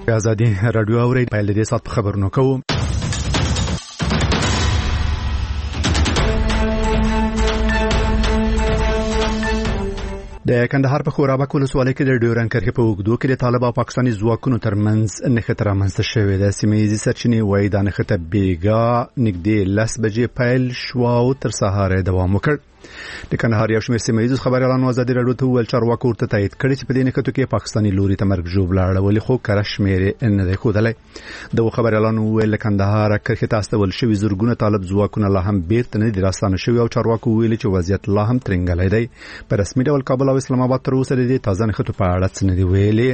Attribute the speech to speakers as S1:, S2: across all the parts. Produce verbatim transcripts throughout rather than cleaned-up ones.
S1: ازادي رادیو اوري په لدې سات خبرونه کوم. د کندهار په خورابک ولسوالۍ کې د ډیورن کرښې په اوږدو کې د طالب او پاکستاني ځواکونو ترمنځ نښته رامنځته شوې ده. سیمه ییزې سرچینې وایي دا نښته بیګا نږدې لس بجې پیل شوه او تر سهاره دوام وکړ. د کندهار یو شمېر سیمه ییزو خبریالانو ازادي راډیو ته وویل چارواکو ورته تایید کړی چې په دې نښتو کې پاکستاني لوري ته مرګ ژوبله اړولې، خو کره شمېرې نه دی ښودلی. دغو خبریالانو وویل له کندهاره کرښې ته استول شوي زرګونه طالب ځواکونه لا هم بیرته نه دي راستانه شوي او چارواکو ویلي چې وضعیت لا هم ترنګلی دی. په رسمي ډول کابل او اسلام آباد تر اوسه د دې تازه نښتو په اړه څه نه دي ویلي.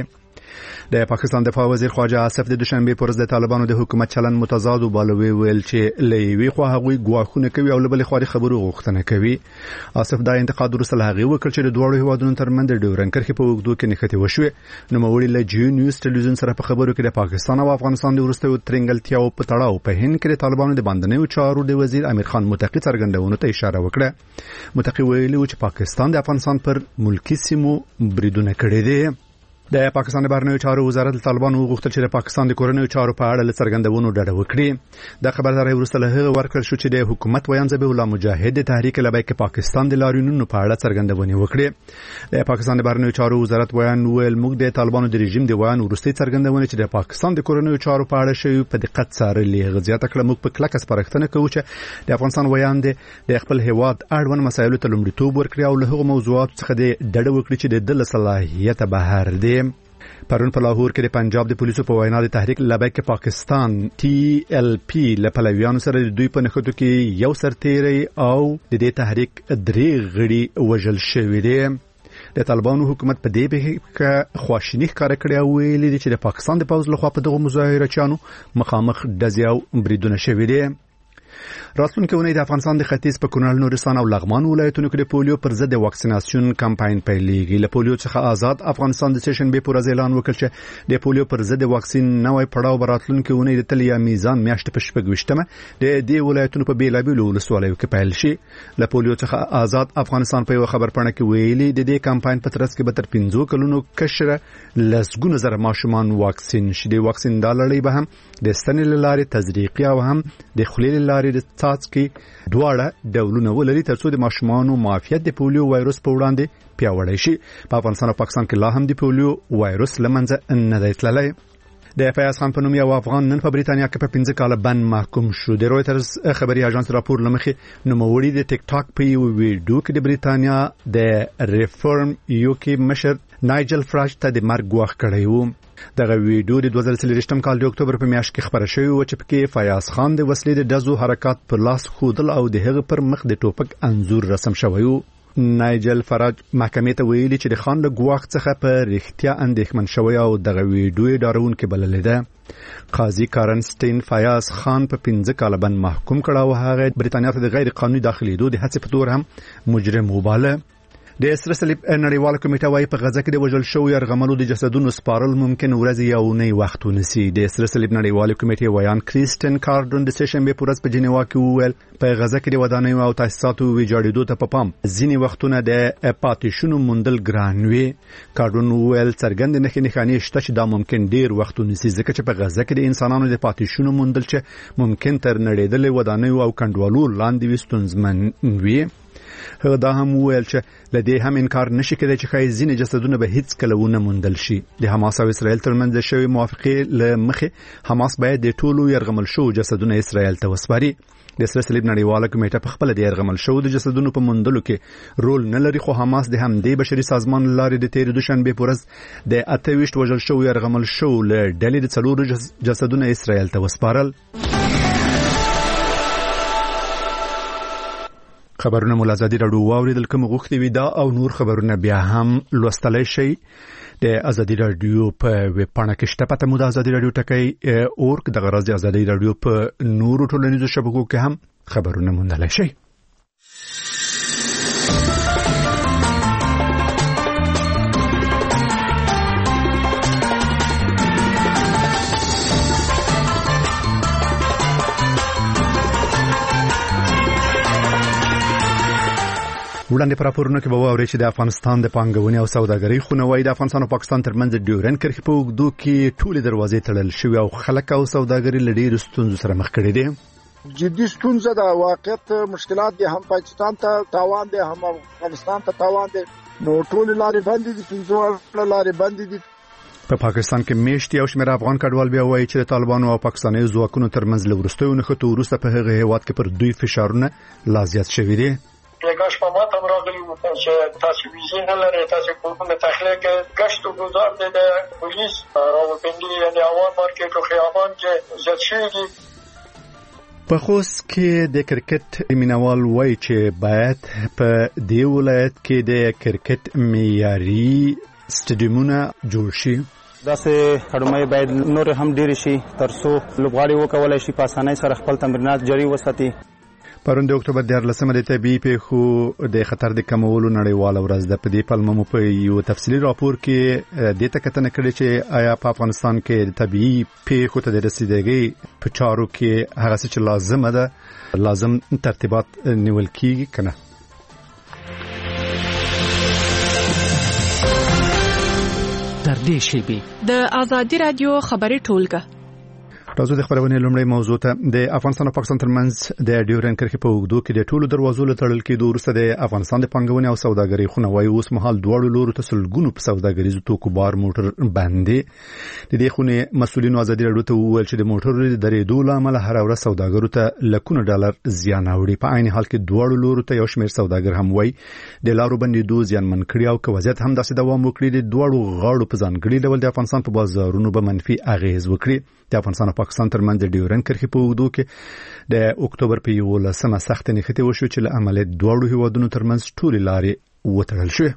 S1: د پاکستان دفاع وزیر خواجه آصف د دوشنبه پر ورځ د طالبانو د حکومت چلن متضاد او بالوي ویل چې لوي خو هغوی ګواښونه کوي او لبل خوري خبرو غوښتنه کوي. آصف دا انتقاد ورسره هغه وکړ چې د دوړو هوادونو ترمنځ د ډیورن کرښې په وګړو کې نښتې وشوه. نو موري له جی نیوز ټلویزیون سره په خبرو کې د پاکستان او افغانستان د ورستیو ترنګلتیا او پټړاو په هند کې د طالبانو د باندنیو چارو د وزیر امیر خان متقی څرګندونو ته اشاره وکړه. متقی ویلي چې پاکستان د افغانستان پر ملکی سیمو بریدونه کړي دي. د پاکستان د بهرنیو چارو وزارت طالبانو غوښتل چې د پاکستان د کورنیو چارو په اړه څرګندونو ډډه وکړي. د خبرداري وروسته له هغه ورکړل شو چې د حکومت ویان ذبیح الله مجاهد د تحریک لبیک پاکستان د لاریونونو په اړه څرګندونې وکړي. د پاکستان د بهرنیو چارو وزارت ویان ویل موږ د طالبانو د رژیم د ویان وروستي څرګندونې چې د پاکستان د کورنیو چارو په اړه شوی په دقت څارلې. غزيات کړه موږ په کلکه سپارښتنه کوو چې د افغانستان ویان د خپل هیواد اړوند مسایلو ته لومړیتوب ورکړي او له هغو موضوعاتو څخه د ډډه وکړي چې د دل صلاحیت بهر دي. پرون په لاهور کې د پنجاب د پولیسو په وینا د تحریک لبیک پاکستان ټي ال پی له پلویانو سره د دوی په نښتو کې یو سرتیری او د دې تحریک درې غړي وژل شوي دي. د طالبانو حکومت په دې کې خواشینی ښکاره کړې او ویلي دي چې د پاکستان د پوځ لخوا په دغه مظاهرچیانو مخامخ ډزې او بریدونه شوي دي. راتلونکي اونۍ د افغانستان د ختیځ په کونړ، نورستان او لغمان ولایتونو کې د پولیو پر ضد د واکسیناسیون کمپاین پیلېږي. له پولیو څخه آزاد افغانستان د سیشنبې پر ورځ اعلان وکړ چې د پولیو پر ضد د واکسین نوې پړاو به راتلونکي اونۍ د تلیا میزان میاشتې په شپږویشتمه د دې ولایتونو په بیلابیلو ولسوالیو کې پیل شي. له پولیو څخه آزاد افغانستان په یو خبرپاڼه کې ویلي د دې کمپاین په ترڅ کې به تر پنځو کلونو کشره لسګونه زره ماشومان واکسین شي. د واکسین د لړۍ به هم د ستنې لارې تزریقي او هم د خولې لارې د څاڅکي دواړه ډولونه ولري ترڅو د ماشومانو معافیت د پولیو وایروس په وړاندې پیاوړی شي. په افغانستان او پاکستان کې لا هم د پولیو وایروس لمنځه نه دی تللی. د فیاض خان په نوم یو افغان نن په بریتانیا کې په پنځه کاله بند محکوم شو. د رويټرز خبري اژانس راپور لمخې نوموړي د ټیک ټاک په یو ویډیو کې د بریتانیا د ریفورم یو کې مشر نایجل فراج ته د مرګ ګواښ کړی و. دغه ویډیو د دوه زره څلوېښتم کال د اکتوبر په میاشت کې خبره شوې و چې پکې فیاض خان د وسلې د ډزو حرکات پر لاس خودل او د هغه پر مخ د ټوپک انځور رسم شوی و. نایجل فراج محکمې ته ویلي چې د خان له ګواښ څخه په رښتیا اندېښمن شوی او دغه ویډیو ډارونکې بللې ده. قاضي کارن سټین فیاض خان په پنځه کاله بند محکوم کړ او هغه بریتانیا ته د غیر قانوني داخليدو د هڅې په تور هم مجرم وباله. د سره صلیب نړیواله کمیټه وايي په غزه کې د وژل شوو یرغملو د جسدونو سپارل ممکن ورځ یو نه وخت ونیسي. د سره صلیب نړیواله کمیټې ویان کریستین کارډون د سیشنبې په ورځ په جنیوا کې وویل په غزه کې د ودانیو او تاسیساتو ویجاړېدو ته په پام ځینې وختونه د پاتېشونو موندل ګران وي. کارډون وویل څرګند نښې نښانې شته چې دا ممکن ډیر وخت ونیسي ځکه چې په غزه کې د انسانانو د پاتېشونو موندل چې ممکن تر نړېدلې ودانیو او کنډوالو لاندې وي ستونزمن وي. هغه دا هم ویل چې لدې هم انکار نشي کېدای چې خای ځینې جسدونه به هیڅ کله ونه موندل شي. د حماس او اسرائیل ترمنځ شوی موافقه له مخې حماس باید د ټولو يرغمل شو جسدونه اسرائیل ته وسپاري. د سره صلیب نړیواله کمیټه په خپل د يرغمل شو د جسدونو په موندلو کې رول نه لري، خو حماس د همدې بشري سازمان لارې د تیر دوشنبه پورز د اته ویشت وژل شو يرغمل شو له ډلې د څلورو جسدونه اسرائیل ته وسپارل. خبرونه مول ازادي راډیو واوریدل کوم غوښتي وي دا او نور خبرونه بیا هم لوستلای شي د ازادي راډیو په ویب پاڼه کې شته. پته مو د ازادي راډیو ټکی اورګ د غرض ازادي راډیو په نورو ټولنیزو شبکو کې هم خبرونه موندلای شي. وړاندې پر راپورونو کې به واورئ چې د افغانستان د پانګونې او سوداګرۍ خونه وايي د افغانستان او پاکستان ترمنځ ډیورن کرښې په اوږدو کې ټولې دروازې تړل شوې او خلک او سوداګري له ډېرو ستونزو سره مخ کړي دي.
S2: جدي ستونزه د واقعیت مشکلات دي، هم پاکستان ته تاوان دي هم افغانستان ته تاوان دي، نو ټول لارې بندې دي، پنځه لارې بندې دي.
S1: په پاکستان کې میشت یو شمېر افغان کډوال بیا وایي چې د طالبانو او پاکستاني ځواکونو ترمنځ له وروستیو نښتو وروسته په هغه هېواد کې پر دوی فشارونه لا زیات شوي دي.
S3: گشت با ما هم راغلی بودن که تاسو ویزی نلره، تاسو کوم تخلیه که گشت و گذار دیده پولیس راوپندی یعنی اوان مارکت و خیابان که زیاد شوی دي.
S1: په خوست کې د کرکټ مینوال وایي چې باید په دې ولایت کې د کرکټ معیاري سټیډیومونه جوړ شي.
S4: داسې اکاډمۍ باید نور هم ډېرې شي ترڅو لوبغاړي وکولای شي په اسانۍ سره خپل تمرینات جاري وساتي.
S1: پرون د اکتوبر دیارلسمه د طبیعي پیښو د خطر د کمولو نړیواله ورځ ده. په دې پلمه مو په یو تفصیلي راپور کې دې ته کتنه کړې چې آیا په افغانستان کې د طبیعي پیښو ته د رسیدګۍ په چارو کې هغه څه چې لازمه ده لازم ترتیبات نیول کیږي کنه.
S5: تر دې شی د آزادي رادیو خبري ټولګه
S1: راځو د خبرونې لومړی موضوع ته. د افغانستان او پاکستان ترمنځ د ډیورن کرښې په اوږدو کې د ټولو دروازو له تړل کېدو وروسته د افغانستان د پانګونې او سوداګرۍ خونه وايي اوس مهال دواړو لورو ته سلګونو په سوداګریزو توکو بار موټر باندې. د دې خونې مسؤلینو ازادي راډیو ته وویل چې د موټرو د درېدو له امله هر ورځ سوداګرو ته لکونه ډالر زیان اوړي. په عین حال کې دواړو لورو ته یو شمېر سوداګر هم وايي د لارو بندېدو زیانمن کړي او که وضعیت هم داسې دوام وکړي د دواړو غاړو په ځانګړي ډول د افغانستان په بازارونو به منفي اغېز وکړي. د افغانستان او پاکستان ترمنځ د ډیورن کرښې په اوږدو کې د اکتوبر په یولسمه سخت نښتې وشو چې له امله دواړو هیوادونو ترمنځ ټولې لارې وتړل شوې.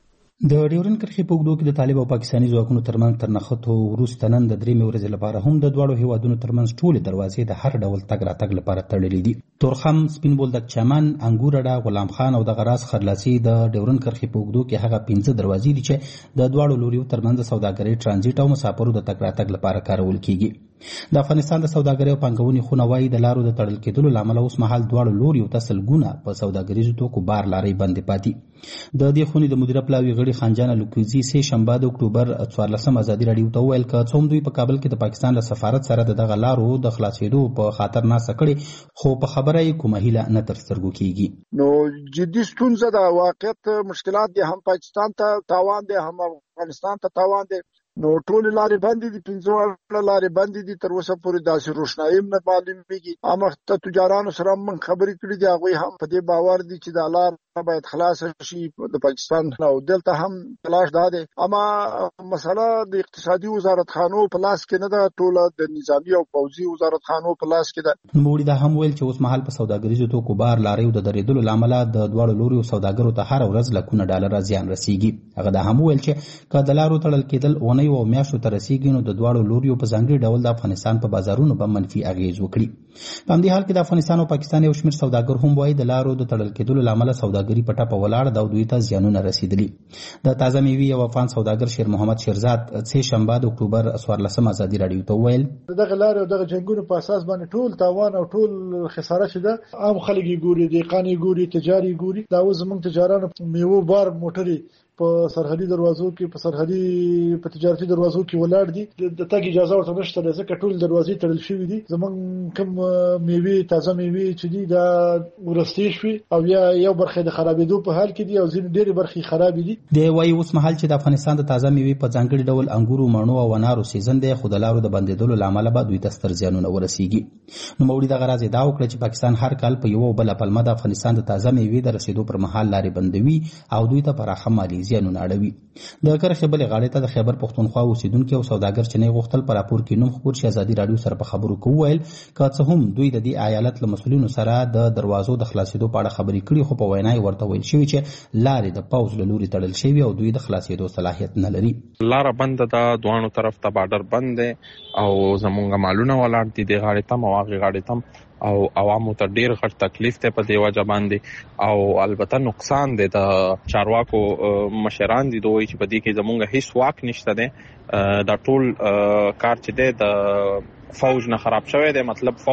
S6: د ډیورن کرښې په اوږدو کې د طالب او پاکستاني ځواکونو ترمنځ تر نښتو وروسته نن د درېیمې ورځې لپاره هم د دواړو هیوادونو ترمنځ ټولې دروازې د هر ډول تګ راتګ لپاره تړلې دي. تورخم، سپین بولدک چمن، انګور اډه، غلام خان او د غراس خرلاسي د ډیورن کرښې په اوږدو کې هغه پنځه دروازې دي چې د دواړو لوریو ترمنځ د سوداګرۍ ټرانزیټ او مسافرو د تګ راتګ لپاره کارول کیږي. د افغانستان د سوداګرۍ او پانګونې خونه وايي د لارو د تړل کېدلو له امله اوس مهال دواړو لوریو ته سلګونه په سوداګریزو توکو بار لارۍ بندې پاتې. د دې خونې د مدیره پلاوي غړي خانجان لوکوزي سه شنبه د اکتوبر څوارلسمه ازادي راډیو ته وویل که څوم دوی په کابل کې د پاکستان له سفارت سره د دغه لارو د خلاصېدو په خاطر ناسه کړي خو په خبره یې کومه هیله نه تر سترګو کیږي.
S2: نو جدي ستونزه د واقعیت مشکلات دي، هم پاکستان ته تاوان دي هم افغانستان ته تاوان دي، نو ټول لارې بندې دي، پنځه لارې بندې دي. تر اوسه پورې داسې روښنايي نه معلومیږي. هغه ته تجارانو سره من خبرې کړې دي، هغه هم په دې باور دي چې د لار باید خلاص شي د پاکستان او دلته هم تلاش ده. اما مسله د اقتصادي وزارت خانو په لاس کې نه ده، ټول د نظامی او پوځي وزارت خانو په لاس کې ده.
S6: نوموړي دا هم ویل چې اوس مهال په سوداګریزو توکو بار لارۍ د درېدلو له امله د دواړو لوریو سوداګرو ته هر ورځ لکونه ډالر زیان رسیږي. هغه دا هم ویل چې که د لارو تړل کېدل اونۍ او میاشتو ته رسیږي نو د دواړو لوریو په ځانګړي ډول د افغانستان په بازارونو به منفي اغېز وکړي. په همدې حال کې د افغانستان او پاکستان یو شمېر سوداګر هم وایي د لارو د تړل کېدلو له امله سوداګري په ټپه ولاړه ده او دوی ته زیانونه رسیدلي. د تازه میوې او افغان سوداګر شیر محمد شیرزاد سه شنبه د اکتوبر څوارلسمه ازادي راډیو ته وویل
S7: دغه لارې او دغه جنګونو په اساس باندې ټول تاوان او ټول خساره چې ده عام خلک یې ګوري، دهقان یې ګوري، تجار یې ګوري. دا اوس زموږ تجارانو میوه بار موټرې په سرحدي دروازو کې په سرحدي په تجارتي دروازو کې ولاړ دي، د تګ اجازه ورته نشته ځکه ټول دروازې تړل شوې دي. زمونږ کوم میوې تازه میوې چې دي دا ورستې شوي او یا یو برخه د خرابېدو په حال کې دي او ځینې ډېرې برخې خرابې دي.
S6: د وایي اوس مهال چې د افغانستان د تازه میوې په ځانګړي ډول انګورو، مڼو او انارو سیزن دی، خو د لارو د بندېدلو له امله به دوی ته ستر زیانونه ورسیږي. نوموړي دغه راز ادعا وکړه چې پاکستان هر کال په یوه بله پلمه د افغانستان د تازه میوې د رسېدو پر مهال لارې بندوي او دوی ته پراخه مالي زیانونه اړوي. د کرښې بلې غاړې ته د خیبر پښتونخوا اوسیدونکي او سوداګر چې نه غوښتل په راپور کې نوم خپور شي ازادي راډیو سره په خبرو کې وویل که څه هم دوی د دې ایالت له مسؤلینو سره د دروازو د خلاصېدو په اړه خبرې کړي خو په وینا یې ورته ویل شوي چې لارې د پوځ له لوري تړل شوي او دوی د خلاصېدو صلاحیت نه لري.
S8: لاره بنده ده، دوانو طرف ته بارډر بند دی او زمونږ مالونه ولاړ دي د غاړې تم او هغې غاړې تم او عوامو ته ډیر غټ تکلیف دی په دې وجه باندې او البته نقصان دی. د چارواکو مشران دي دوی چې په دې کې زمونږ هیڅ واک نشته دی. دا ټول کار چې دی د فوج نه خراب شوی دی، مطلب فوج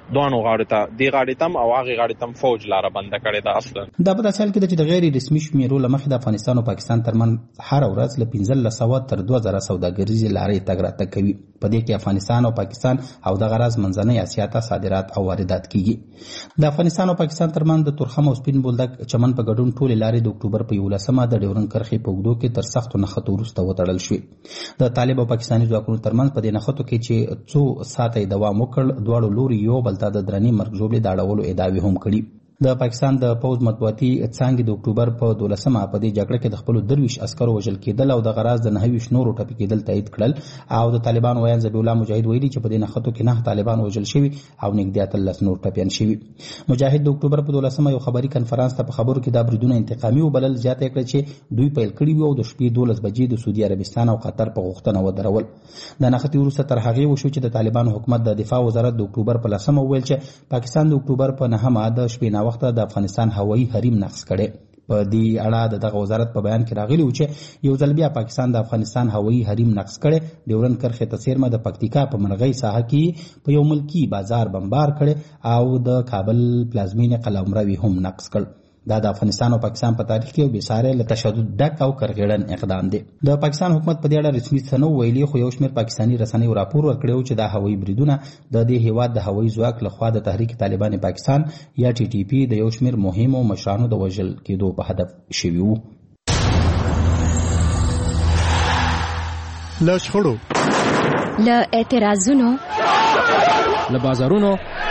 S8: دوانو غاړو ته دی غاړې تم او هغه غاړې تم فوج لاره بنده کړې ده. اصلا
S6: دا په داسې حال کې چې د غیر رسمي شمیرو لمخې د افغانستان او پاکستان ترمنځ هر ورځ له پنځلس سوه تر دوه زره سوداګریزې لارې تګ راتګ کوي. په دې کې افغانستان او پاکستان او دغه راز منځنۍ اسیا ته صادرات او واردات کیږي. د افغانستان او پاکستان ترمنځ د تورخم او سپین بولدک چمن په ګډون ټولې لارې د اکتوبر په یولسمه د ډیورنډ کرښې په اوږدو کې تر سختو نښتو وروسته وتړل شوې. د طالب او پاکستاني ځواکونو ترمنځ په دې نښتو کې چې څو ساعته دوام وکړ، دواړو لوري یو بل ته د درنې مرګ ژوبلې د اړولو ادعاوې هم کړي. د پاکستان د پوز مطبوعاتي څانګې د اکتوبر په دولسمه په دې جګړه کې د خپلو درویش عسکرو وژل کېدل او د غراز د نهه ویشت نورو ټپي کېدل تایید کړل. او د طالبان ویان ذبیح الله مجاهد ویلي چې په دې نښتو کې نه طالبان وژل شوي او نږدې اتلس نور ټپیان شوي. مجاهد د اکتوبر په دولسمه یو خبري کنفرانس ته په خبرو کې دا بریدونه انتقامي وبلل. زیاته کړه چې دوی پیل کړي وو او د شپې دولس بجې د سعودي عربستان او قطر په غوښتنه ودرول. د نښتې وروسته تر هغې وشو چې د طالبانو حکومت د دفاع وزارت د اکتوبر په لسمه وویل چې پاکستان د اکتوبر په نهمه د شپې ناوخته د افغانستان هوایي حریم نقض کړي. په دې اړه د دغه وزارت په بیان کې راغلی و چې یو ځل بیا پاکستان د افغانستان هوایي حریم نقض کړي. ډیورنډ کرښې ته څیرمه د پکتیکا په مرغۍ ساحه کې په یو ملکی بازار بمبار کړي او د کابل پلازمینې قلمرو هم نقض کړ. دا د افغانستان او پاکستان په تاریخ کې یو بېساری له تشدد ډک او کرغېړن اقدام دی. د پاکستان حکومت په دې اړه رسمي څه نه ویلي، خو یو شمېر پاکستاني رسنیو راپور ورکړی و چې دا هوایي بریدونه د دې هیواد د هوایي ځواک لخوا د تحریک طالبان پاکستان یا ټي ټي پي د یو شمېر مهمو مشرانو د وژل کېدو په هدف شوي وو.
S1: له شخړو،
S9: له اعتراضونو،
S5: له بازارونو،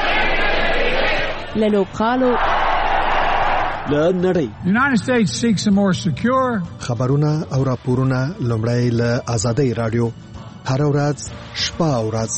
S5: له لوبغالو،
S10: له نړۍ.
S11: United States seeks a more secure.
S1: خبرونه او راپورونه لومړی له آزادۍ رادیو هر ورځ شپه او ورځ.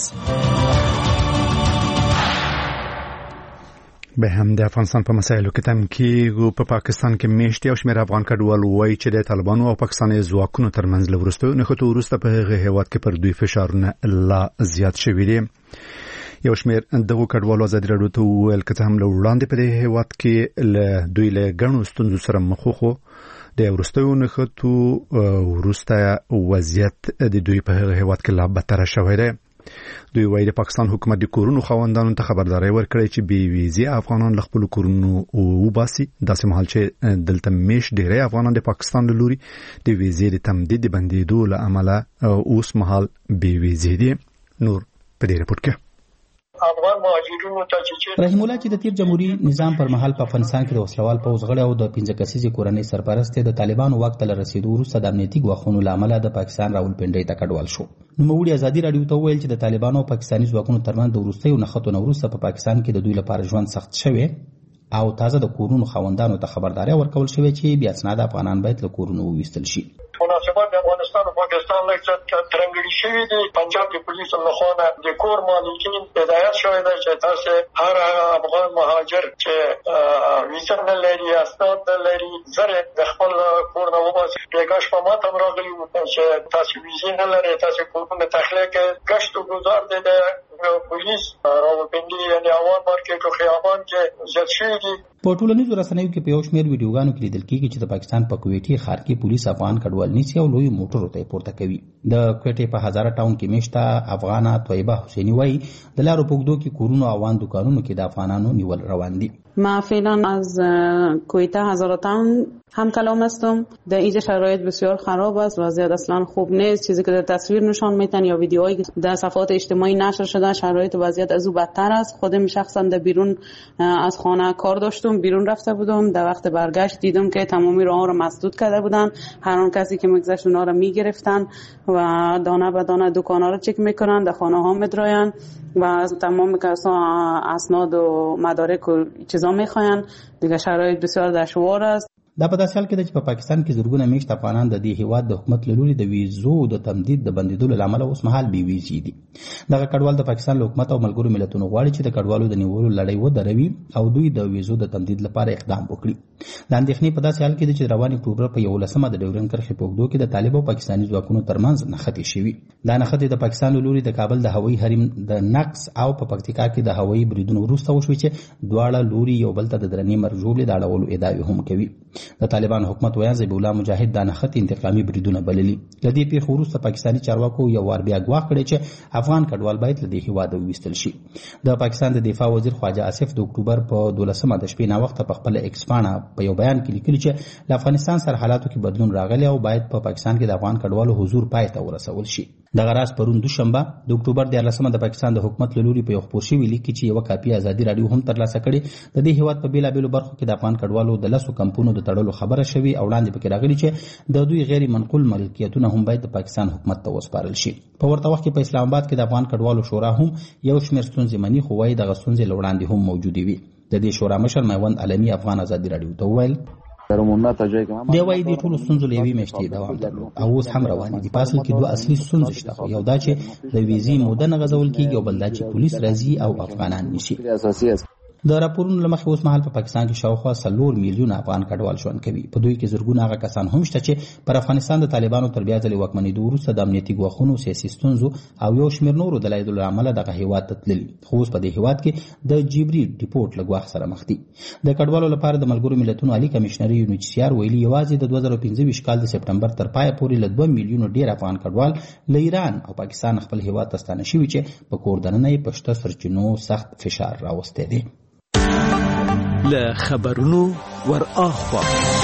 S1: به هم د افغانستان په مسایلو کې تم کېږو. په پاکستان کې میشت یو شمېر افغان کډوال وایي چې د طالبانو او پاکستاني ځواکونو ترمنځ له وروستیو نښتو وروسته په هغه هېواد کې پر دوی فشارونه لا زیات شوي دي. یو شمېر دغو کډوالو ازادي راډیو ته وویل که څه هم له وړاندې په دې هېواد کې له دوی له ګڼو ستونزو سره مخ وو، خو د وروستیو نښتو وروسته وضعیت د دوی په هغه هېواد کې لا بدتره شوی دی. دوی وایي د پاکستان حکومت د کورونو خاوندانو ته خبرداری ورکړی چې بې ویزې افغانان له خپلو کورونو وباسي، داسې مهال چې دلته میشت ډېری افغانان د پاکستان له لوري د ویزې د تمدید د بندېدو له امله اوس مهال بې ویزې دي. نور په دې رپورټ کې
S3: افغان مهاجرینو ته چې
S6: رحیم الله چې د تیر جمهوریت نظام پر مهال په افغانستان کې د وسلوال پوځ غړي او د پنځه کسیزې کورنۍ سرپرست د طالبانو واک ته رسیدو وروسته د امنیتي ګواښونو له امله د پاکستان راولپنډۍ ته کډوال شو. نوموړي ازادي راډیو ته وویل چې د طالبانو او پاکستاني ځواکونو ترمنځ د وروستیو نښتو نه وروسته په پاکستان کې د دوی لپاره ژوند سخت شوی او تازه د کورونو خاوندانو ته خبرداری ورکول شوی چې بیا اسناد افغانان باید له کورونو وویستل شي.
S3: مناسبات د افغانستان او پاکستان لکه ترنګړي شوي دي. پنجاب د پولیسو لخوا د کور مالکین هدایت شوی دی چې تاسو هر افغان مهاجر چې ویزه نه لري، اسناد نه لري، زره د خپل کور نه وباسي. پیغاش په ماته راغلی و چې تاسو ویزه نه لري، تاسو کورونه تخلیه کې گشت و گذار دي د پولیس راولپنډي یعنی اوان مارکیټ او خیابان کې زیات شوي دي.
S6: په ټولنیزو رسنیو کې په یو شمېر ویډیوګانو کې لیدل کېږي چې د پاکستان په کویټي ښار کې پولیس افغان کډوال نیسي او لوی موټرو ته پورته کوي. د کویټې په هزاره ټاون کې میشته افغانه طیبه حسینی وایي د لارو په اوږدو کې کورونو او اوان دکانونو کې د افغانانو نیول روان دي.
S12: ما فعلا از کویتا هزاره تاون هم کلام هستم. در اینجا شرایط بسیار خراب است، وضعیت اصلا خوب نیست. چیزی که در تصویر نشان میدن یا ویدیوهایی که در صفحات اجتماعی نشر شده شرایط وضعیت از او بدتر است. خودم شخصا در بیرون از خانه کار داشتم، بیرون رفته بودم. در وقت برگشت دیدم که تمامی راه را مسدود کرده بودن. هر آن کسی که میگذشت اونا را میگرفتن و دانه به دانه دکانا را چک میکنن، در خانه ها میدراین و تمام کسا اسناد و مدارک و چیزا میخواین. دیگه شرایط بسیار دشوار است.
S6: دا په داسې حال کې ده چې په پاکستان کې زرګونه میشت افغانان د دې هیواد د حکومت له لوري د ویزو د تمدید د بندېدو له امله اوس مهال بې ویزې دي. دغه کډوال د پاکستان له حکومت او ملګرو ملتونو غواړي چې د کډوالو د نیولو لړۍ ودروي او دوی د ویزو د تمدید لپاره اقدام وکړي. د اندېښنې په داسې حال کې ده چې روان اکتوبر په یولسمه د ډیورنډ کرښې په اوږدو کې د طالب او پاکستاني ځواکونو ترمنځ نښتې شوي. دا نښتې د پاکستان له لوري د کابل د هوایي حریم د نقض او په پکتیکا کې د هوایي بریدونو وروسته وشوې چې دواړه لوري یو بل ته د درنې مرګ ژوبلې د اړولو ادعاوې هم کوي. د طالبان حکومت ویان ذبیح الله مجاهد دا نښتې انتقامي بریدونه بللي. له دې پیښو وروسته پاکستاني چارواکو یو وار بیا ګواښ کړی چې افغان کډوال باید له دې هیواده وویستل شي. د پاکستان د دفاع وزیر خواجه آصف د اکتوبر په دولسمه د شپې ناوخته په خپل ایکس پاڼه په یو بیان کې لیکلي چې له افغانستان سره حالاتو کې بدلون راغلی او باید په پاکستان کې د افغان کډوالو حضور پای ته ورسول شي. دغه راز پرون دوشنبه د اکتوبر دیارلسمه د پاکستان د حکومت له لوري په یو خپور شوي لیک کې چې یوه کاپي ازادي راډیو هم ترلاسه کړې د دې هیواد په بېلابېلو برخو کې د افغان کډوالو د لسو کمپونو د تړلو خبره شوې او وړاندې پکې راغلي چې د دوی غیر منقول ملکیتونه هم باید د پاکستان حکومت ته وسپارل شي. په ورته وخت کې په اسلام آباد کې د افغان کډوالو شورا هم یو شمېر ستونزې مني، خو وایي دغه ستونزې له وړاندې هم موجودې وي. د دې شورا مشر میوند علمي افغان ازادي راډیو ته وویل دی وایي د ټولو ستونزو له یوې میاشتې دوام درلود او اوس هم روانې دي. په اصل کې دوه اصلي ستونزې شته، یو دا چې د ویزې موده نه غځول کېږي او بل دا چې پولیس راځي او افغانان نیسي. د راپورونو له مخې اوس مهال په پاکستان کې شاوخوا څلور میلیونه افغان کډوال ژوند کوي. په دوی کې زرګونه هغه کسان هم شته چې پر افغانستان د طالبانو تر بیا ځلې واکمنېدو وروسته د امنیتي ګواښونو، سیاسي ستونزو او یو شمېر نورو دلایلو له امله دغه هیواد ته تللي، خو اوس په دې هیواد کې د جبري ډیپورټ له ګواښ سره مخ دي. د کډوالو لپاره د ملګرو ملتونو عالي کمیشنر یو ان ایچ سی آر ویلي یوازې د دوه زره پنځه ویشت کال د سپټمبر تر پایه پورې له دوه میلیونو ډېر افغان کډوال له ایران او پاکستان خپل هیواد ته ستانه شوي چې په کور دننه یې په شته سرچینو سخت فشار راوستی دی.
S10: له خبرونو ور اخوا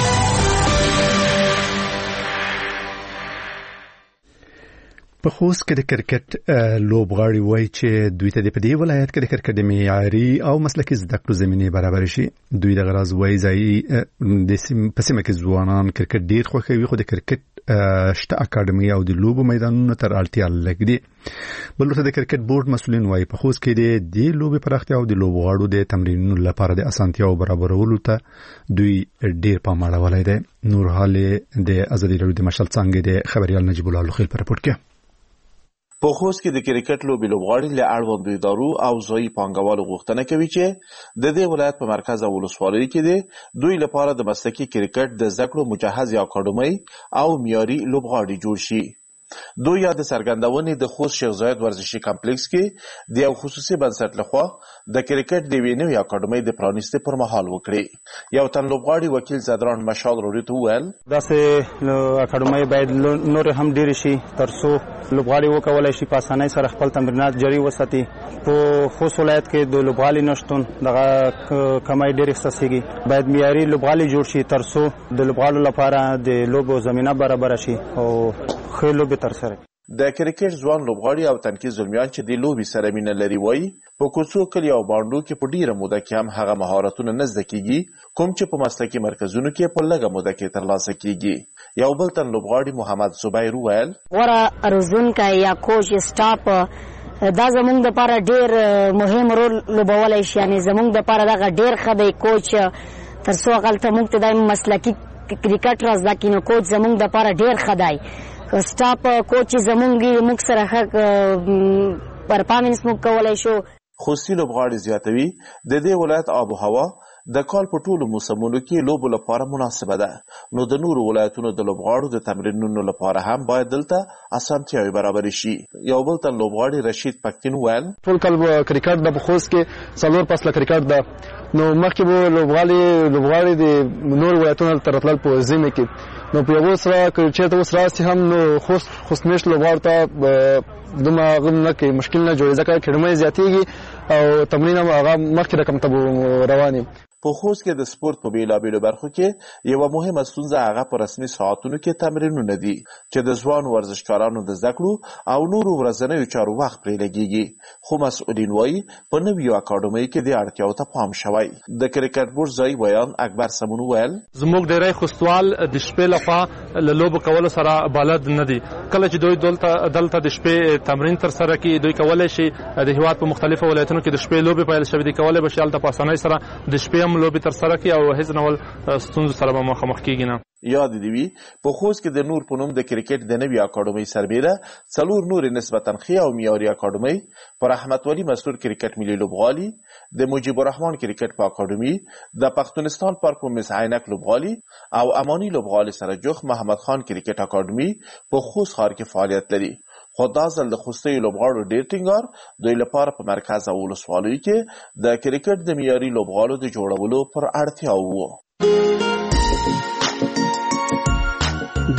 S1: په خوست کې د کرکټ لوبغاړي وایي چې دوی ته د په دې ولایت کې د کرکټ د معیاري او مسلکي زده کړو زمینې برابر شي. دوی د غراض وایي ځایي د په سیمه کې ځوانان کرکټ ډیر خوښوي، خو د کرکټ شته اکاډمي او د لوبو میدانونو تر اړتیا لږ دي. بل ورته د کرکټ بورډ مسؤلین وایي په خوست کې د دې لوبې پراختیا او د لوبغاړو د تمرینونو لپاره د اسانتیاو برابرولو ته دوی ډیر پام اړولی دی. نور حال د ازادي راډیو د مشال څانګې د خبريال نجیب الله لخیل په راپور کې.
S13: په خوست کې د کرکټ لوبې لوبغاړي له اړوندو ادارو او ځایي پانګوالو غوښتنه کوي چې د دې ولایت په مرکز او ولسوالۍ کې د دوی لپاره د مسلکي کرکټ د زده کړو مجهزې اکاډمۍ او معیاري لوبغاړي جوړ شي. دوی یا د څرګندونې د خوست شیخ زاید ورزشي کمپلیکس کې د یو خصوصي بنسټ لخوا د کرکټ د یوې نوې اکاډمۍ د پرانیستې پر مهال وکړې. یو تن لوبغاړي وکیل زدران مشال روډي ته وویل
S4: داسې اکاډمۍ باید نور هم ډېرې شي تر څو لوبغاړي وکولای شي په اسانۍ سره خپل تمرینات جاري وساتي. په خوست ولایت کې د لوبغاړي نشتون دغه کمی ډېر احساسېږي. باید معیاري لوبغاړي جوړ شي تر څو د لوبغاړو لپاره د لوبو زمینه برابره شي او ښه لوبې ترسره کړي.
S13: د کرکټ ځوان لوبغاړي او تنکي زلمیان چې د لوبې سره مینه لري وایي په کوڅو کلي او بانډو کې په ډیره موده کې هم هغه مهارتونه نه زده کیږي کوم چې په مسلکي مرکزونو کې په لږه موده کې ترلاسه کیږي. یو بل تن لوبغاړي محمد زبیر وویل
S14: غوره روزونکی یا کوچ سټاپ دا زمونږ دپاره ډېر مهم رول لوبولی شي، یعنې زمونږ دپاره دغه ډېر ښه دی کوچ تر څو هغلته موږ ته دا مسلکي کرکټ را زده کړي نو کوچ زمونږ دپاره ډېر ښه دی. سټاپ کوچ زمونږ موږ سره ښه پرفارمنس موږ کولی شو.
S13: خوستي لوبغاړي زیاتوي د دې ولایت آب و هوا د کال په ټولو موسمونو کې لوبو لپاره مناسبه ده، نو د نورو ولایتونو د لوبغاړو د تمرینونو لپاره هم باید دلته اسانتیاوې برابرې شي. یو بل تن لوبغاړي رشید پښتون ویل
S15: ټول کال کرکټ د خوست کې څلور فصله کرکټ ده، نو مخکې به لوبغاړي لوبغاړي د نورو ولایتونو تر راتلل په ژمي کې، نو په یو سره چېرته اوس راسي هم نو خوست خوستمېشت لوبغاړو ته دومره هغه نه کوي مشکل نه جوړي ځکه کډمۍ زیاتېږي او تمرین هم هغه مخکې رقم ته روان.
S13: په خوست کې د سپورت په بیلابیلو برخو کې یوه مهمه ستونزه هغه په رسمي ساعتونو کې تمرینونه دي چې د ځوانو ورزشکارانو د زده کړو او نورو ورځنیو چارو وخت پرې لګېږي. خو مسؤلین وایي په نویو اکاډمۍ کې د اړتیاو ته پام شوی. د کرکټ بورډ ځایي ویان اکبر سمون ویل
S16: زموږ ډېری خوستوال د شپې لخوا له لوبو کولو سره بلد نه دي. کله چې دوی دلته د شپې تمرین ترسره کړي دوی کولی شي د هېواد په مختلفو ولایتونو کې د شپې لوبې پیل شوي دي کولی به شي هلته په اسانۍ سره د شپې لوبې ترسره کړي او هیڅ ډول ستونزو سره به مخامخ کیږي نه.
S13: یاد دې وي په خوست کې د نور په نوم د کرکټ د نوې اکاډمۍ سربیره څلور نورې نسبتا ښې او معیاري اکاډمۍ په رحمت ولي مسرور کرکټ ملي لوبغالي، د مجیب الرحمن کرکټ په اکاډمي، د پښتونستان پارک په مس عینک لوبغالي او اماني لوبغالي سره جوخ محمد خان کرکټ اکاډمي په خوست ښار کې فعالیت لري. خو دا ځل د خوستي لوبغاړو ډېر ټینګار دوی لپاره په مرکز او ولسوالیو کې د کرکټ د معیاري لوبغالو د جوړولو پر اړتیا و.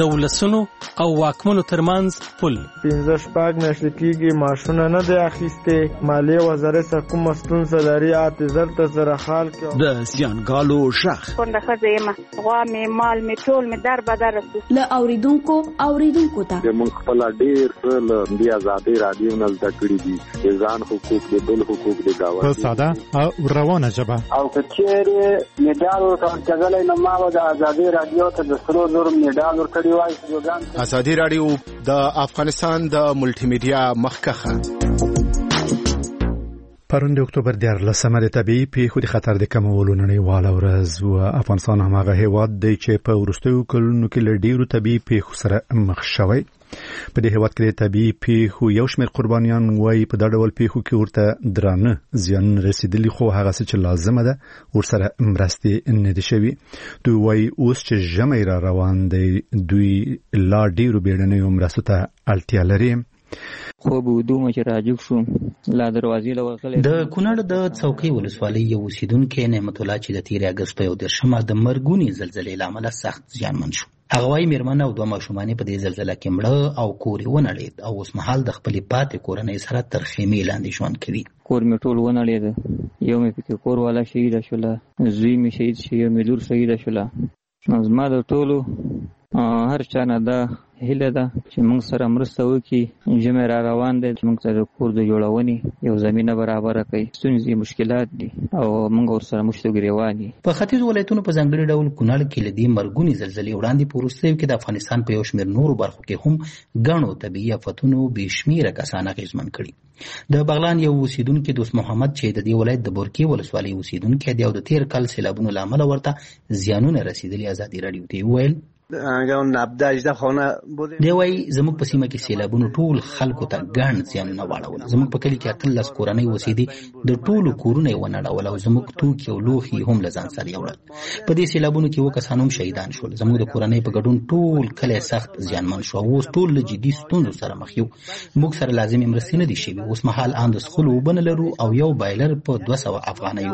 S10: د ولسونو او واکمنو ترمنځ پل.
S17: پنځه شپږ میاشتې کېږي ماشونه نه دی اخیستې. مالیې وزارت څخه کومه ستونزه لري اته زر ته سره حال کړو.
S10: د زیانګالو غږ
S18: کونډه ښځه یم، غوا مې مال مې ټول مې در بدر رسو.
S19: له اوریدونکو اوریدونکو ته
S20: موږ خپل ډېر څه له دې ازادۍ رادیو نه زده کړي دي، د ځان حقوق د بل حقوق د دعوت
S21: په ساده او روانه ژبه.
S22: او که چېرې میډال ورکړلی نو ما به د ازادۍ رادیو ته د سرو زرو میډال ورکړی وای.
S23: ازادي رادیو د افغانستان د ملټي میډیا مخکخه.
S1: پرون د اکتوبر دیارلسمه د طبیعي پیښو د خطر د کمولو نړیواله ورځ و. افغانستان هماغه هیواد دی چې په وروستیو کلونو کې له ډېرو طبیعي پیښو سره مخ شوی. په دې هیواد کې د طبیعي پیښو یو شمېر قربانیان وایي په دا ډول پیښو کې ورته درانه زیانونه رسېدلي، خو هغه څه چې لازمه ده ورسره مرستې نه دي شوي. دوی وایي اوس چې ژمی را روان دی دوی لا ډېرو بیړنیو مرستو ته اړتیا لري.
S24: خوب ودوم چې راجوک شو لا دروازې له وغلې.
S6: د کونړ د څوکۍ ولسوالۍ یو اوسیدونکو نعمت الله چې د تیر اگست یو درشمه د مرګونی زلزلې لامل سخت زیانمن شو. هغه وايي میرمن او دوه ماشومان په دې زلزلې کې مړه او کور یې ونړېد او اوس مهال د خپلې پاتې کورنۍ سره تر خیمې لاندې ژوند کوي.
S24: کور مې ټول ونړېد، یو مې پکې کور والا شهید شوله، زوی مې شهید شو، یو مې لور شهید شوله. زما د ټولو هر چا نه دا هیله ده چې موږ سره مرسته وکړي. ژمی را روان دی، موږ سره کور د جوړونې یو زمینه برابره کړي. ستونزې مشکلات دي او موږ ورسره مشته ګریوان دي.
S6: په ختیځ ولایتونو په ځانګړي ډول کونړ کې له دې مرګونې زلزلې وړاندې په وروستیو کې د افغانستان په یو شمېر نورو برخو کې هم ګڼو طبیعي افتونو بې شمېره کسان اغېزمن کړي. د بغلان یو اوسیدونکي دوست محمد چې د دې ولایت د بورکې ولسوالۍ اوسیدونکی دی او د تیر کال سیلابونو له امله ورته زیانونه رسېدلي ازادي راډیو ته وویل. دی وایي زموږ په سیمه کې سیلابونو ټول خلکو ته ګڼ زیانونه واړول. زموږ په کلي کې اتلس کورنۍ اوسېدې، د ټولو کورونه یې ونړول او زموږ توکي او لوښي هم له ځان سره یوړل. په دې سیلابونو کې اووه کسان هم شهیدان شول. زموږ د کورنۍ په ګډون ټول کلی سخت زیانمن شو او اوس ټول له جدي ستونزو سره مخ یو. موږ سره لازمې مرستې نه دي شوي. اوس مهال ان د څښلو اوبه نه لرو او یو بایلر په دوه سوه افغانیو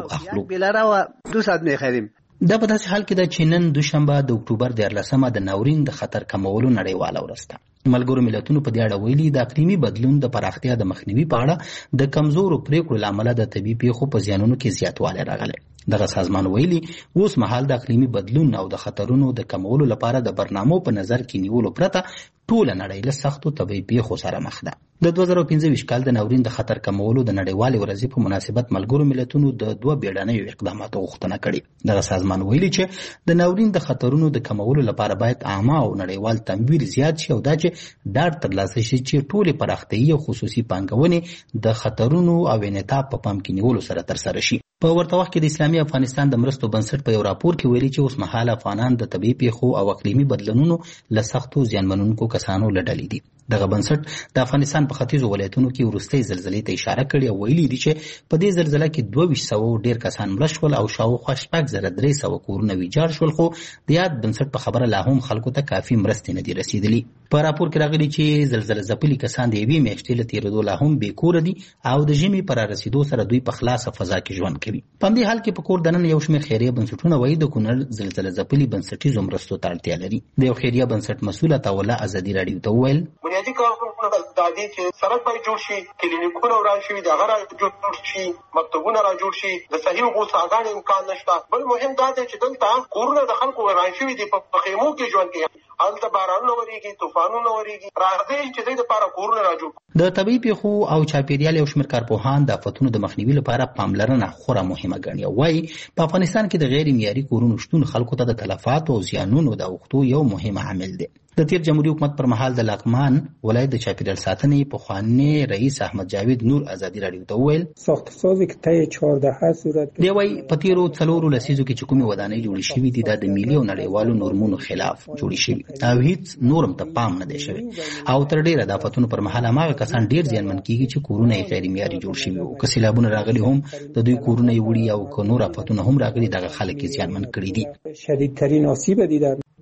S6: اخلو. دا په داسې حال کې ده چې نن دوشنبه د اکتوبر دیارلسمه د ناورین د خطر کمولو نړیواله ورځ ده. ملګرو ملتونو په دې اړه ویلي د اقلیمي بدلون د پراختیا د مخنیوي په اړه د کمزورو پریکړو له امله د طبیعي پیښو په زیانونو کې زیاتوالی راغلی. دغه سازمان ویلي اوس مهال د اقلیمي بدلون او د خطرونو د کمولو لپاره د برنامو په نظر کې نیولو پرته ټوله نړۍ له سختو طبیعي پیښو سره مخ ده. د دوه زره پنځه ویشت کال د ناورین د خطر کمولو د نړیوالې ورځې په مناسبت ملګرو ملتونو د دوه بیړنیو اقداماتو غوښتنه کړې. دغه سازمان ویلي چې د ناورین د خطرونو د کمولو لپاره باید عامه او نړیوال تمویل زیات شي او دا چې ډاډ ترلاسه شي چې ټولې پراختیايي او خصوصي پانګونې د خطرونو او انعطاف په پام کې نیولو سره ترسره شي. په ورته وخت کې د اسلامي افغانستان د مرستو بنسټ په یو راپور کې ویلي چې اوس مهال افغانان د طبیعي پیښو او اقلیمي بدلونونو له سختو زیانمنونکو کسانو له ډلې دي. دغه بنسټ د افغانستان په ختیځو ولایتونو کې وروستۍ زلزلې ته اشاره کړې او ویلي دي چې په دې زلزله کې دوه ویشت سوه ډېر کسان مړه شول او شاوخوا شپږ زره درې سوه کورونه ویجاړ شول، خو د یاد بنسټ په خبره لا هم خلکو ته کافي مرستې نه دي رسېدلي. په راپور کې راغلي چې زلزله ځپلي کسان د یوې میاشتې له تېرېدو لا هم بې کوره دي او د ژمي په رارسېدو سره دوی په خلاصه فضا کې ژوند کوي. په همدې حال کې په کور دننه یو شمېر خیریه بنسټونه وایي د کونړ زلزله ځپلي بنسټیزو مرستو ته اړتیا لري. د یو خیریه بنسټ مسؤل عطاالله ازادي راډیو ته وویل
S3: بنیادي کارونه دا دي چې سړک باید جوړ شي، کلینیکونه وران شوي دي هغه را جوړ شي، مکتبونه را جوړ شي، د صحیح اوبو څاګانې امکان نشته. بل مهم دا دی چې دلته کورونه د خلکو وران شوي دي، په خیمو کې ژوند کوي، هلته بارانونه ورېږي، طوفانونه ورېږي. راځئ چې دوی دپاره کورونه را جوړ کړو.
S6: د طبیعي پیښو او چاپیریال یو شمېر کارپوهان د آفتونو د مخنیوي لپاره پاملرنه خورا مهمه ګڼي او وایي په افغانستان کې د غیر معیاري کورونو شتون خلکو ته د تلفاتو او زیانونو د اوښتو یو مهم عامل دی. د تیر جمهوریت حکومت پر مهال د لغمان ولایت د چاپیریال ساتنې پخوانی رئیس احمد جاوید نور ازادي راډیو ته وویل
S25: ساختسازی که طی چهارده صورت
S6: دی وایي په تیرو څلورو لسیزو کې چې کومې ودانۍ جوړې شوي دي دا د ملي او نړیوالو نورمونو خلاف جوړې شوي او هیڅ نورم ته پام نه دی شوی او تر ډیره د آفتونو پر مهال هماغه کسان ډیر زیانمن کیږي چې کورونه یې غیر معیاري جوړ شوي وو. که سیلابونه راغلي هم د دوی کورونه یې وړي او که نور آفتونه هم راغلي دغه خلک یې زیانمن کړي دي.
S25: شدیدترین آسیب دیدن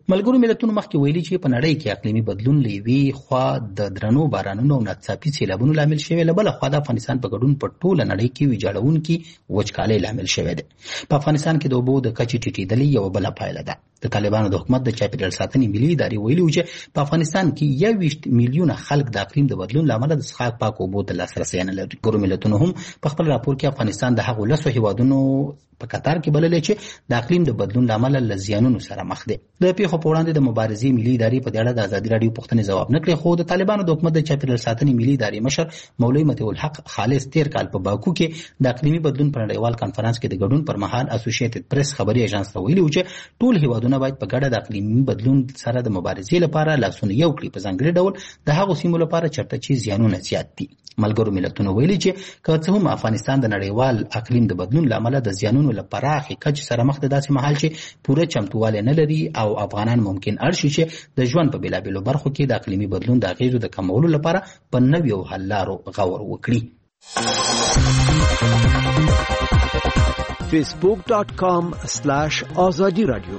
S6: ملګرو ملتونو مخکې ویلي چې په نړۍ کې اقلیمي بدلون له یوې خوا د درنو بارانونو او ناڅاپي سیلابونو لامل شوی، له بله خوا د افغانستان په ګډون په ټوله نړۍ کې ویجاړونکي وچکالۍ لامل شوی دی. په افغانستان کې د اوبو د کچې ټیټېدلې یوه بله پایله ده. د طالبانو د حکومت د چاپیریال ساتنې ملي ادارې ویلي و چې په افغانستان کې یوویشت میلیونه خلک د اقلیم د بدلون له امله د څښاک پاکو اوبو ته لاسرسی نه لري. ګورو ملتونو هم په خپل راپور کې افغانستان د هغو لسو هیوادونو په قطار کې بللی چې د اقلیم د بدلون له امله له زیانونو سره مخ دی. د پیښو په وړاندې د مبارزې ملي ادارې په دې اړه د ازادي راډیو پوښتنې ځواب نه کړې، خو د طالبانو د حکومت د چاپیریال ساتنې ملي ادارې مشر مولوي مطیع الحق خالص تیر کال په باکو کې د اقلیمي بدلون په نړیوال کانفرنس کې د ګډون پر مهال اسوسییټډ پریس خبري ایجنس ته ویلي و چې ټول هیوادونه باید په ګډه د اقلیمي بدلون سره د مبارزې لپاره لاسونه یو کړي، په ځانګړي ډول د هغو سیمو لپاره چېرته چې زیانونه زیات دي. ملګرو ملتونو ویلي چې که څه هم افغانستان د نړیوال اقلیم د بدلون له امله د زیانونو له پراخې کچې سره مخ دی، داسې مهال چې پوره چمتووالی نه لري او افغانان ممکن اړ شي چې د ژوند په بېلابېلو برخو کې د اقلیمي بدلون د اغېزو د کمولو لپاره په نویو حل لارو غور وکړي.
S10: فیسبوک ډاٹ کام سلاش آزادی رادیو.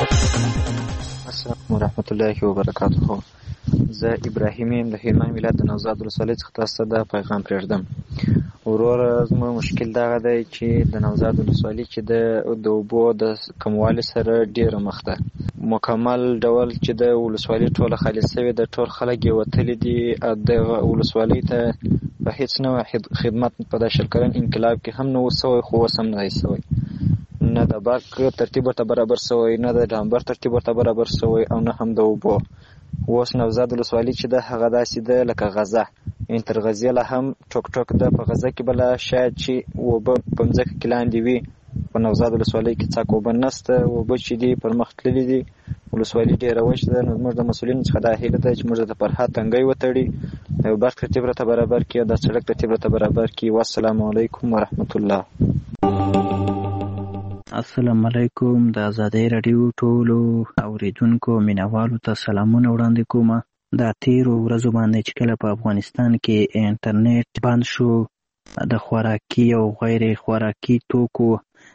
S2: السلام ورحمة الله وبرکاته. زه ابراهیم یم د هلمند ولایت د نوزاد ولسوالۍ څخه تاسو ته دا پیغام پرېږدم. وروره زموږ مشکل دغه دی چې د نوزاد ولسوالۍ چې د د اوبو د کموالي سره ډېره مخ ده. مکمل ډول چې د ولسوالۍ ټوله خالي سوې ده، ټول خلک یې وتلي دي. دغه ولسوالۍ ته په هېڅ نوع خدمت په دا شل کلن انقلاب کې هم نه و سوی، خو اوس هم نه دی سوی. نه د برق ترتیب ورته برابر سوی، نه د ډامبر ترتیب ورته برابر سوی، او نه هم د اوبو. اوس نوزاد ولسوالۍ چې ده هغه داسې ده لکه غزه، یعنې تر غزې له هم ټوک ټوک ده. په غزه کې بله شاید چې اوبه په مځکه کې لاندې وي، په نوزاد ولسوالۍ کې څاک اوبه نشته. اوبه چې دي پر مخ تللي دي، ولسوالۍ ډېره وچ ده. نو زموږ د مسؤلینو څخه دا هیله ده چې موږ د فرهاد تنګی وتړي، د برق ترتیب راته برابر کړي او د سړک ترتیب راته برابر کړي. والسلام علیکم ورحمت الله.
S5: السلام علیکم. د ازادۍ راډیو ټولو اوریدونکو مینوالو ته سلامونه وړاندې کوم. دا تیرو ورځو باندې چې کله په افغانستان کې انټرنیټ بند شو، د خوراکي او غیر خوراکي توکو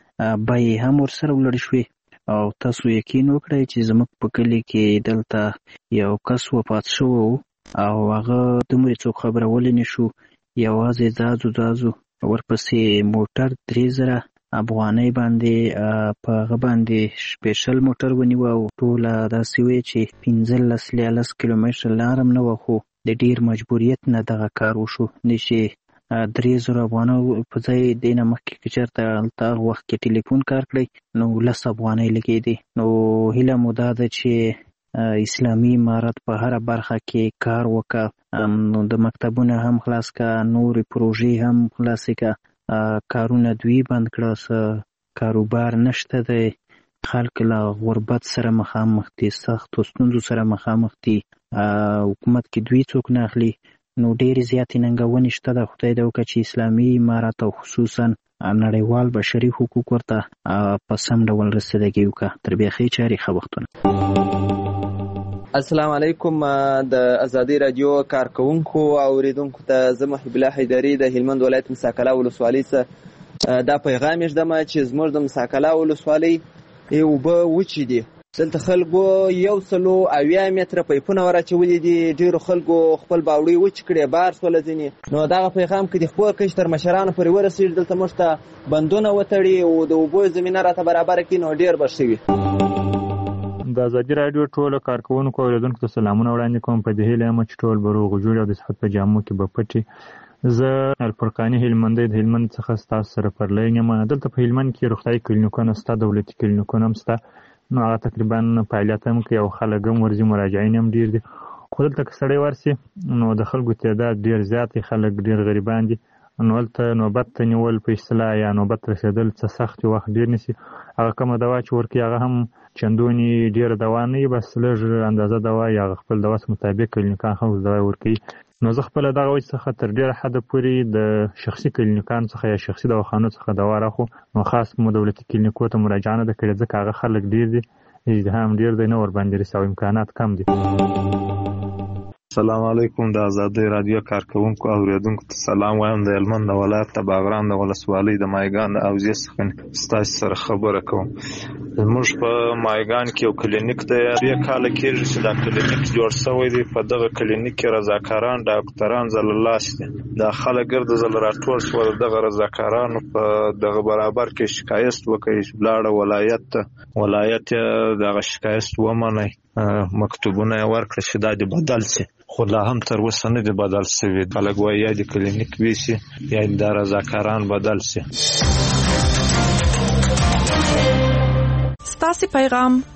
S5: بیې هم ورسره ولړې شوې، او تاسو یقین وکړئ چې زموږ په کلي کې دلته یو کس وفات شوی و او هغه دومره څوک خبرولې نه شو. یوازې ځازو ځازو ورپسې موټر درې زره افغانۍ باندې په هغه باندې سپیشل موټر ونیوه او ټوله داسې وې چې پنځلس لیالس کیلومتره لار هم نه وه، خو د ډېر مجبوریت نه دغه کار وشو. د چې درې زره افغانۍ په ځای دې نه مخکې که چېرته هلته هغه وخت کې ټلیفون کار کړی نو لس افغانۍ لګېدې. نو هیله مو دا ده چې اسلامي امارت په هره برخه کې کار وکړه، نو د مکتبونه هم خلاص کړه، نورې پروژې هم خلاصې کړه، کارونه دوی بند کړه، څه کاروبار نشته دی، خلک له غربت سره مخامخ دي، سختو ستونزو سره مخامخ دي، حکومت کې دوی څوک نه اخلي. نو ډېرې زیاتې ننګونې شته ده. خدای دې وکړه چې اسلامي امارت او خصوصا نړیوال بشري حقوق ورته په سم ډول رسیدګي وکړه. تر بیا ښې چارې، ښه وختونه.
S7: السلام علیکم. د ازادۍ راډیو کارکونکو او اوریدونکو ته زه محب الله حیدري د هلمند ولایت مساکله ولسوالۍ څخه دا پیغام یږدم چې زموږ د مساکله ولسوالۍ اوبه وچې دي. دلته خلکو یو سلو اویا متره پیپونه ور اچولي دي، ډېرو خلکو خپل باوړۍ وچ کړې، بار سوله ځینې. نو دغه پیغام که د خپور کش تر مشرانو پورې ورسېږي، دلته موږ ته بندونه وتړي او د اوبو زمینه راته برابره کړي، نو ډېر به ښه وي.
S8: د ازادي راډیو ټولو کارکوونکو او اوریدونکو ته سلامونه وړاندې کوم. په دې هیله یم چې ټول به روغ جوړ او د صحت په جامو کې به پټي. زه الفرقاني هلمندی د هلمند څخه ستاسو سره پر لاین یم. دلته په هلمند کې روغتیایي کلینیکونه شته، دولتي کلینیکونه هم شته، نو هغه تقریبا فعالیت هم کوي او خلک هم ورځي، مراجعین هم ډېر دي. خو دلته که سړی ورسي نو د خلکو تعداد ډېر زیات دی، خلک ډېر غریبان دي. نو هلته نوبت ته نیول په اصطلاح یا نوبت رسېدل څه سخت وخت ډېر نیسي. هغه کومه دوا چې ورکوي هغه هم چندونې ډېره دوا نه وي، بس لږ اندازه دوا یا هغه خپل دوا مطابق کلینیکان خلکو دوا ورکوي. نو زه خپله دغه وجې څخه تر ډېره حده پورې د شخصي کلینیکانو څخه یا شخصي دواخانو څخه دوا راخو. نو خاص مو دولتي کلینیکو ته مراجعه نه ده کړې، ځکه هغه خلک ډېر دي، ازدحام ډېر دی، نه ورباندې رسي او امکانات کم دي.
S9: السلام علیکم. د ازادۍ راډیو کارکوونکو او اوریدونکو ته سلام وایم. د هلمند ولایت د باغران د ولسوالۍ د مایګان د حوزې څخه ستاسو سره خبره کوم. موږ په مایګان کې یو کلینیک دی دوه کاله کېږي چې دا کلینیک جوړ شوی دی په دغه کلینیک کې رضاکاران ډاکټران زللاس دي دا خلک ګرد زل راټول شو دغه رضاکارانو په دغه برابر کې شکایت وکړي بلاړه ولایت ته ولایت دغه شکایت ومني مکتوبونه ورکړي چې دا د بدل شي خو لا هم تر اوسه نه دی بدل شوی خلک وایي یا د کلینیک ویسي یا د رضاکاران بدل شي
S4: ستاسو پیغام